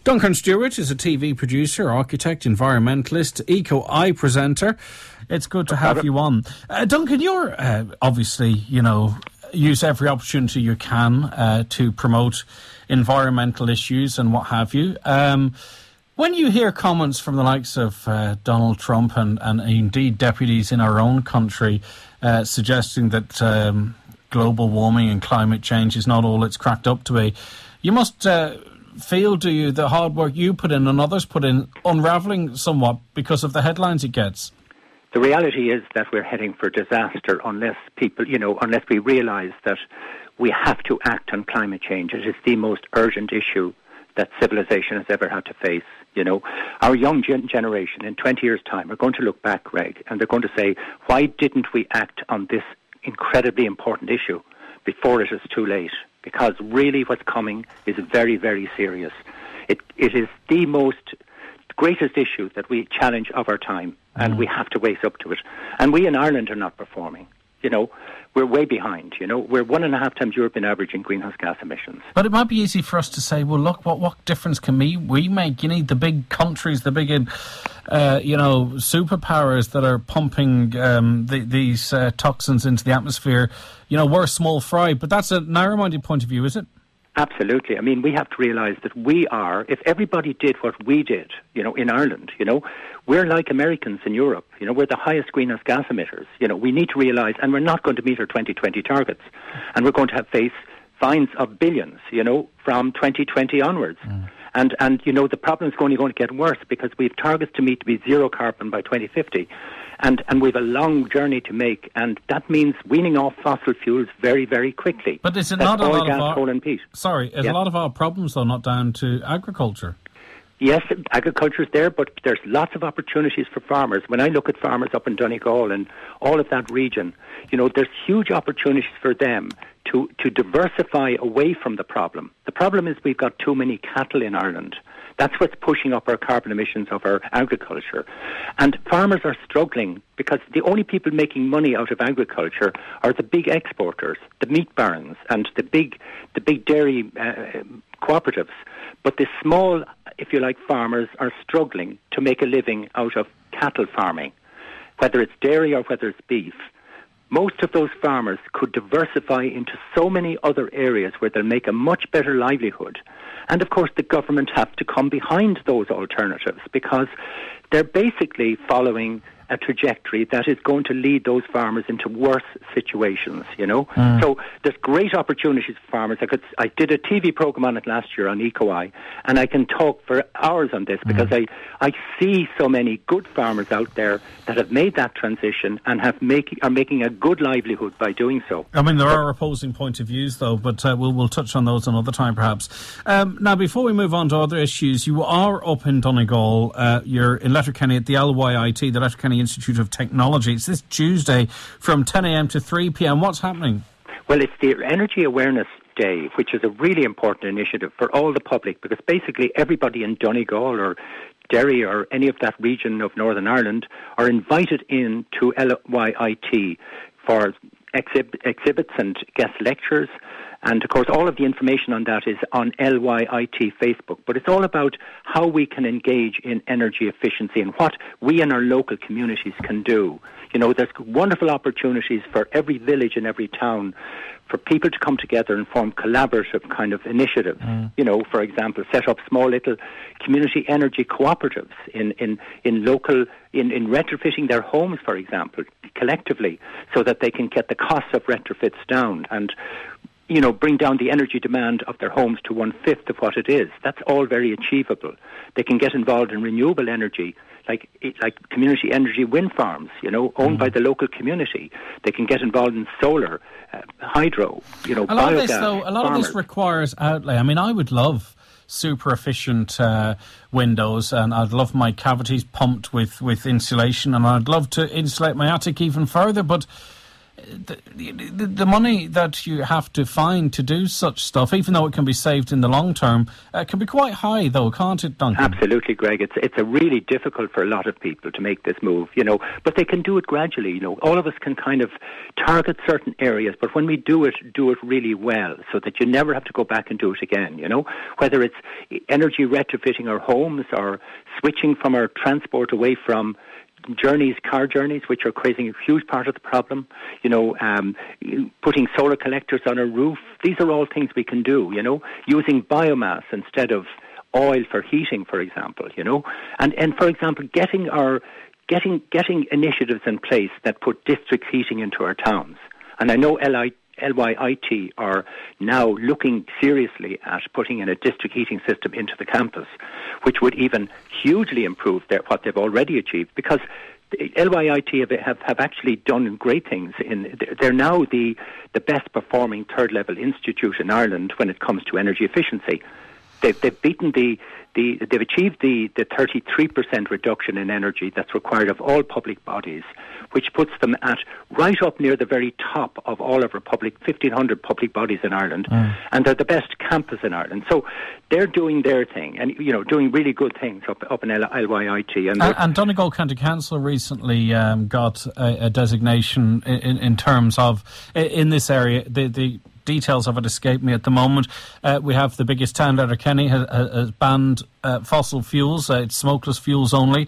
Duncan Stewart is a TV producer, architect, environmentalist, Eco-Eye presenter. It's good to have you on. Duncan, you're obviously, use every opportunity you can to promote environmental issues and what have you. When you hear comments from the likes of Donald Trump and indeed deputies in our own country suggesting that global warming and climate change is not all it's cracked up to be, you must feel, do you, the hard work you put in and others put in unravelling somewhat because of the headlines it gets? The reality is that we're heading for disaster unless unless we realise that we have to act on climate change. It is the most urgent issue that civilization has ever had to face. Our young generation in 20 years' time are going to look back, Greg, and they're going to say, why didn't we act on this incredibly important issue before it is too late? Because really what's coming is very, very serious. It is the greatest issue that we challenge of our time, and we have to wake up to it. And we in Ireland are not performing. We're way behind. We're 1.5 times European average in greenhouse gas emissions. But it might be easy for us to say, well, look, what difference can we make? You need the big countries, the big, superpowers that are pumping these toxins into the atmosphere. We're small fry. But that's a narrow-minded point of view, is it? Absolutely. I mean, we have to realise that we are, if everybody did what we did, in Ireland, we're like Americans in Europe. We're the highest greenhouse gas emitters. We need to realise, and we're not going to meet our 2020 targets. And we're going to face fines of billions, from 2020 onwards. And the problem is only going to get worse because we have targets to meet to be zero carbon by 2050. And we have a long journey to make, and that means weaning off fossil fuels very, very quickly. But is it not a lot of coal and peat? Sorry, is a lot of our problems, though, not down to agriculture? Yes, agriculture is there, but there's lots of opportunities for farmers. When I look at farmers up in Donegal and all of that region, there's huge opportunities for them to diversify away from the problem. The problem is we've got too many cattle in Ireland. That's what's pushing up our carbon emissions of our agriculture. And farmers are struggling because the only people making money out of agriculture are the big exporters, the meat barons and the big dairy cooperatives. But the small, if you like, farmers are struggling to make a living out of cattle farming, whether it's dairy or whether it's beef. Most of those farmers could diversify into so many other areas where they'll make a much better livelihood. And, of course, the government have to come behind those alternatives because they're basically following a trajectory that is going to lead those farmers into worse situations, So there's great opportunities for farmers. I did a TV program on it last year on Eco-Eye, and I can talk for hours on this because I see so many good farmers out there that have made that transition and are making a good livelihood by doing so. I mean, there are opposing point of views, though, but we'll touch on those another time, perhaps. Now, before we move on to other issues, you are up in Donegal. You're in Letterkenny at the LYIT, the Letterkenny Institute of Technology. It's this Tuesday from 10 a.m. to 3 p.m. What's happening? Well, it's the Energy Awareness Day, which is a really important initiative for all the public because basically everybody in Donegal or Derry or any of that region of Northern Ireland are invited in to LYIT for exhibits and guest lectures. And, of course, all of the information on that is on LYIT Facebook. But it's all about how we can engage in energy efficiency and what we in our local communities can do. There's wonderful opportunities for every village and every town for people to come together and form collaborative kind of initiatives. For example, set up small little community energy cooperatives in retrofitting their homes, for example, collectively, so that they can get the costs of retrofits down and bring down the energy demand of their homes to 1/5 of what it is. That's all very achievable. They can get involved in renewable energy, like community energy wind farms, owned by the local community. They can get involved in solar, hydro, biogas. A lot of this requires outlay. I mean, I would love super efficient windows, and I'd love my cavities pumped with insulation, and I'd love to insulate my attic even further, but the money that you have to find to do such stuff, even though it can be saved in the long term, can be quite high, though, can't it, Duncan? Absolutely, Greg. It's a really difficult for a lot of people to make this move, but they can do it gradually. All of us can kind of target certain areas, but when we do it really well, so that you never have to go back and do it again. Whether it's energy retrofitting our homes or switching from our transport away from car journeys, which are creating a huge part of the problem, putting solar collectors on a roof. These are all things we can do, using biomass instead of oil for heating, for example, and for example, getting initiatives in place that put district heating into our towns. And I know LYIT are now looking seriously at putting in a district heating system into the campus, which would even hugely improve what they've already achieved, because LYIT have actually done great things. They're now the best performing third level institute in Ireland when it comes to energy efficiency. They've beaten they've achieved the 33% reduction in energy that's required of all public bodies, which puts them right up near the very top of all of our 1,500 public bodies in Ireland, and they're the best campus in Ireland. So they're doing their thing, and doing really good things up in LYIT. And Donegal County Council recently got a designation in terms of in this area. The details of it escape me at the moment. We have the biggest town, Letterkenny, has banned fossil fuels. It's smokeless fuels only.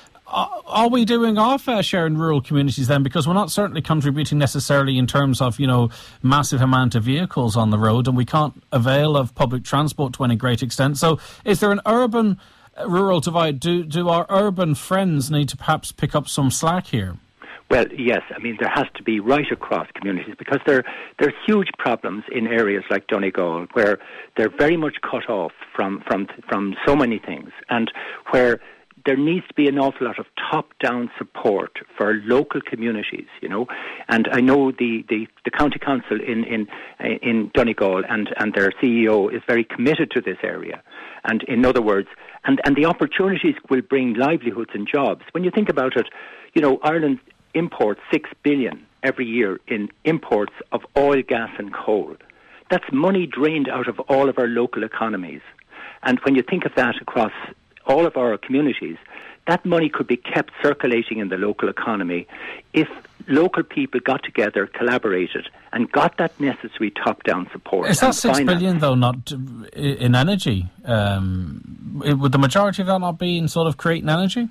Are we doing our fair share in rural communities then? Because we're not certainly contributing necessarily in terms of, massive amount of vehicles on the road, and we can't avail of public transport to any great extent. So is there an urban-rural divide? Do our urban friends need to perhaps pick up some slack here? Well, yes. I mean, there has to be right across communities, because there's huge problems in areas like Donegal where they're very much cut off from so many things, and where there needs to be an awful lot of top-down support for local communities, And I know the county council in Donegal and their CEO is very committed to this area. And in other words, and the opportunities will bring livelihoods and jobs. When you think about it, Ireland imports 6 billion every year in imports of oil, gas and coal. That's money drained out of all of our local economies. And when you think of that across all of our communities, that money could be kept circulating in the local economy if local people got together, collaborated, and got that necessary top-down support. Is that 6 billion, though, not in energy? Would the majority of that not be in sort of creating energy?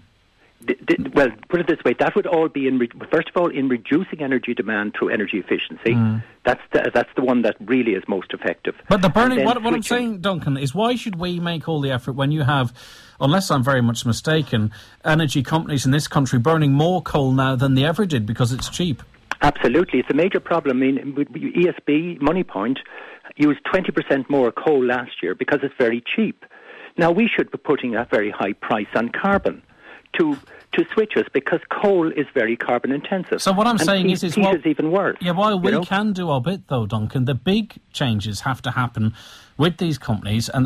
Well, put it this way, that would all be first of all in reducing energy demand through energy efficiency. That's the one that really is most effective. But the burning, what I'm saying, Duncan, is why should we make all the effort when you have, unless I'm very much mistaken, energy companies in this country burning more coal now than they ever did because it's cheap? Absolutely, it's a major problem. I mean, ESB, Moneypoint, used 20% more coal last year because it's very cheap. Now we should be putting a very high price on carbon to switch us, because coal is very carbon intensive. So what I'm saying is heat is even worse. Yeah, while we can do our bit, though, Duncan, the big changes have to happen with these companies and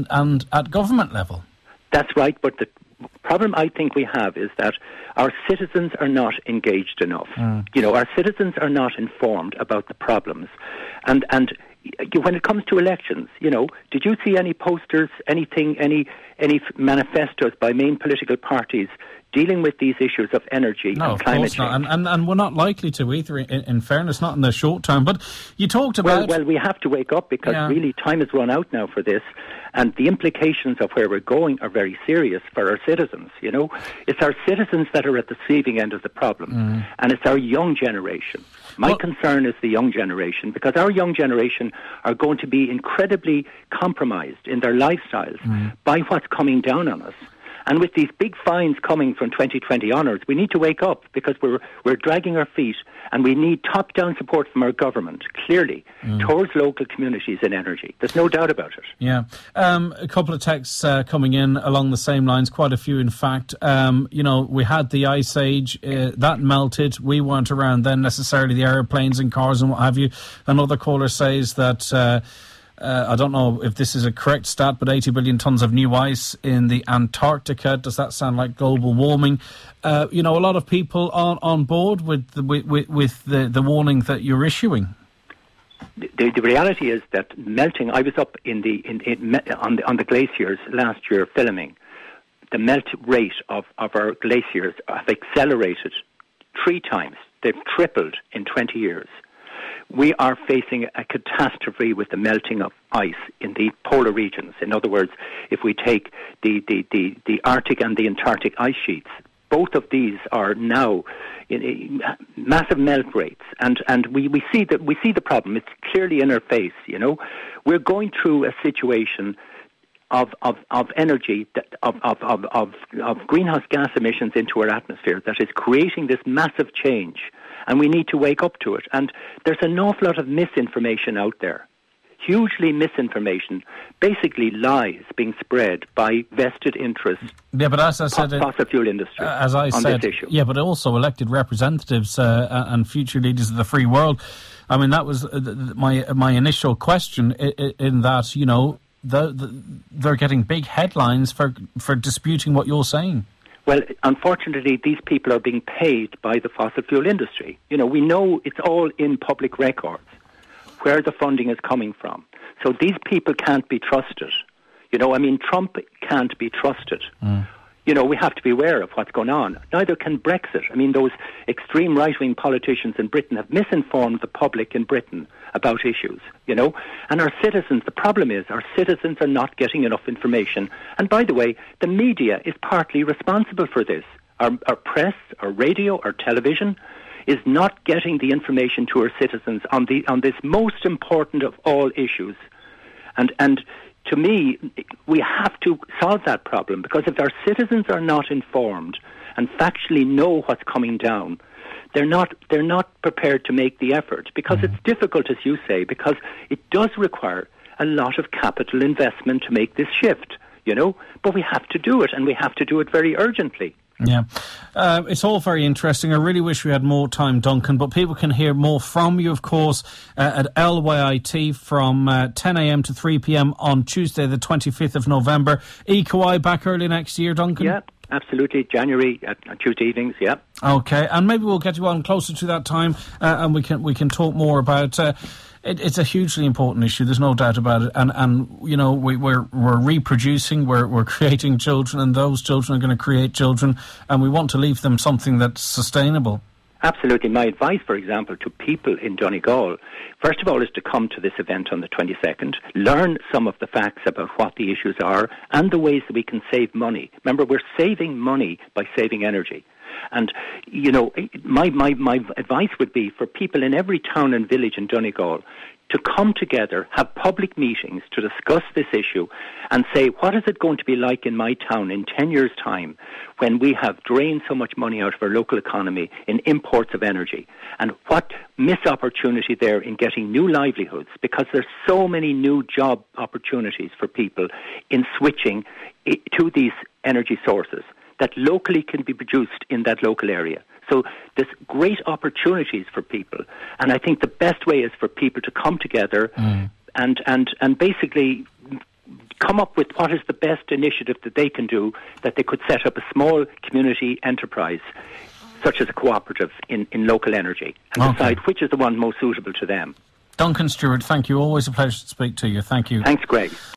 at government level. That's right, but the problem I think we have is that our citizens are not engaged enough. Our citizens are not informed about the problems, and when it comes to elections, did you see any posters, anything, any manifestos by main political parties dealing with these issues of energy and climate change? No, of course not. And we're not likely to either, in fairness, not in the short term. But you talked about... Well, we have to wake up, because really time has run out now for this, and the implications of where we're going are very serious for our citizens, It's our citizens that are at the receiving end of the problem, and it's our young generation. My concern is the young generation, because our young generation are going to be incredibly compromised in their lifestyles by what's coming down on us. And with these big fines coming from 2020 onwards, we need to wake up, because we're dragging our feet, and we need top-down support from our government, clearly, towards local communities in energy. There's no doubt about it. Yeah. A couple of texts coming in along the same lines, quite a few, in fact. We had the Ice Age, that melted. We weren't around then necessarily, the airplanes and cars and what have you. Another caller says that... I don't know if this is a correct stat, but 80 billion tonnes of new ice in the Antarctica. Does that sound like global warming? A lot of people on board with the warning that you're issuing. The reality is that melting. I was up on the glaciers last year filming. The melt rate of our glaciers have accelerated 3 times. They've tripled in 20 years. We are facing a catastrophe with the melting of ice in the polar regions. In other words, if we take the Arctic and the Antarctic ice sheets, both of these are now in massive melt rates, and we see the problem. It's clearly in our face. We're going through a situation of energy, of greenhouse gas emissions into our atmosphere that is creating this massive change, and we need to wake up to it. And there's an awful lot of misinformation out there. Hugely misinformation, basically lies being spread by vested interests. Yeah, but as I said, fossil fuel industry. This issue. Yeah, but also elected representatives and future leaders of the free world. I mean, that was my initial question. In that, they're getting big headlines for disputing what you're saying. Well, unfortunately, these people are being paid by the fossil fuel industry. We know it's all in public records where the funding is coming from. So these people can't be trusted. Trump can't be trusted. We have to be aware of what's going on. Neither can Brexit. Those extreme right-wing politicians in Britain have misinformed the public in Britain about issues, And our citizens, the problem is our citizens are not getting enough information. And by the way, the media is partly responsible for this. Our press, our radio, our television is not getting the information to our citizens on this most important of all issues. And to me, we have to solve that problem, because if our citizens are not informed and factually know what's coming down, they're not prepared to make the effort, because it's difficult, as you say, because it does require a lot of capital investment to make this shift, but we have to do it, and we have to do it very urgently. Yeah, it's all very interesting. I really wish we had more time, Duncan, but people can hear more from you, of course, at LYIT from 10 a.m. to 3 p.m. on Tuesday, the 25th of November. EcoEye back early next year, Duncan? Yeah, absolutely. January, on Tuesday evenings, yeah. OK, and maybe we'll get you on closer to that time and we can talk more about... It's a hugely important issue. There's no doubt about it, and we're reproducing, we're creating children, and those children are going to create children, and we want to leave them something that's sustainable. Absolutely. My advice, for example, to people in Donegal, first of all, is to come to this event on the 22nd, learn some of the facts about what the issues are and the ways that we can save money. Remember, we're saving money by saving energy. And, my advice would be for people in every town and village in Donegal to come together, have public meetings to discuss this issue and say, what is it going to be like in my town in 10 years' time when we have drained so much money out of our local economy in imports of energy? And what missed opportunity there in getting new livelihoods, because there's so many new job opportunities for people in switching to these energy sources that locally can be produced in that local area. So there's great opportunities for people. And I think the best way is for people to come together and basically come up with what is the best initiative that they can do, that they could set up a small community enterprise, such as a cooperative in local energy, and decide which is the one most suitable to them. Duncan Stewart, thank you. Always a pleasure to speak to you. Thank you. Thanks, Greg.